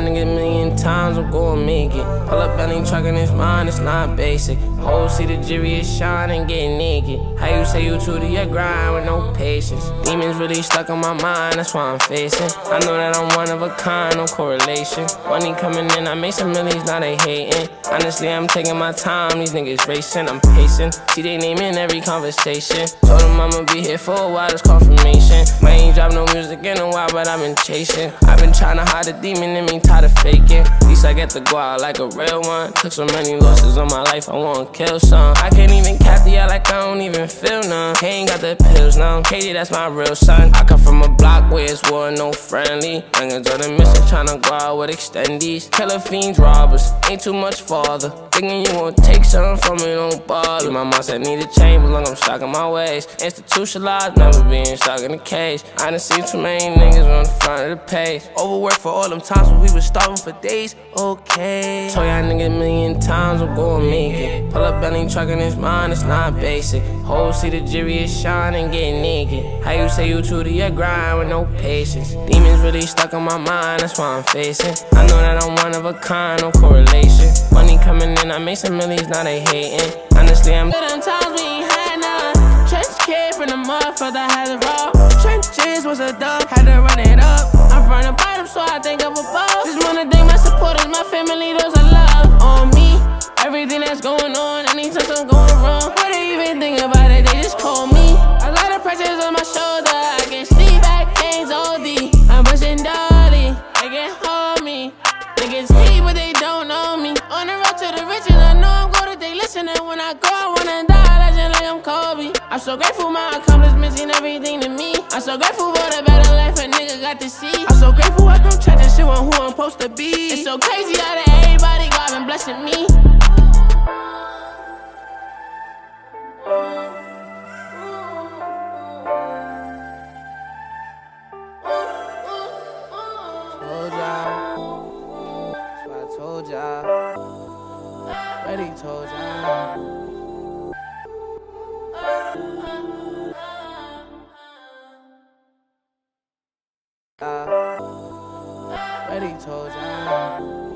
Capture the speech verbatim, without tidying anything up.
nigga a million times, I'm gon' make it. Pull up belly truck in his mind, it's not basic. Hoes see the jury is shining, get naked. How you say you true to your grind with no patience? Demons really stuck in my mind, that's why I'm facing. I know that I'm one of a kind, no correlation. Money coming in, I make some millions, now they hating. Honestly, I'm taking my time, these niggas racing, I'm pacing. See they name in every conversation. Told them I'ma be here for a while, it's confirmation. I ain't drop no music in a while, but I've been chasing. I've been trying to hide the demon in me, tired of faking. At least I get to go out like a real one. Took so many losses on my life, I wanna kill some. I can't even cap the out like I don't even feel none. He ain't got the pills now, Katie, that's my real son. I come from a block where it's war, no friendly. Youngins on the mission, tryna go out with extendies. Killer fiends, robbers, ain't too much father. Thinking you won't take something from me, don't bother. My mom said need a change, but look, I'm stuck in my ways. Institutionalized, never being stuck in a cage. I done seen too many niggas on the front of the page. Overworked for all them times when we was starving for days. Okay. Told y'all nigga a million times, I'm gon' make it. Pull up belly truck in his mind, it's not basic. Hoes see the jury is shining, get naked. How you say you true to your grind with no patience? Demons really stuck in my mind, that's why I'm facing. I know that I'm one of a kind, no correlation. Money coming in, I make some millions, now they hating. Honestly, I'm good on times we ain't had none. Trench kid from the motherfucker, had it raw. Trenches was a dub, had to run it up. I'm from the bottom, so I think I'm above. Just wanna thank my supporters, my family, those I love. On me, everything that's going on, anytime something going wrong. What they even think about it, they just call me. A lot of pressures on my shoulder, I can sleep back, canes O D. I'm pushing dolly, they can hold me. Niggas hate but they don't know me. On the road to the riches, I know I'm good, they listening. When I go, I wanna die, legend like I'm Kobe. I'm so grateful my accomplishments mean everything to me. I'm so grateful for the better life a nigga got to see. I'm so grateful I don't change this shit on who I'm supposed to be. It's so crazy how that everybody God been blessing me. Told y'all, that's what I told y'all. Already told y'all. Uh, already told y'all.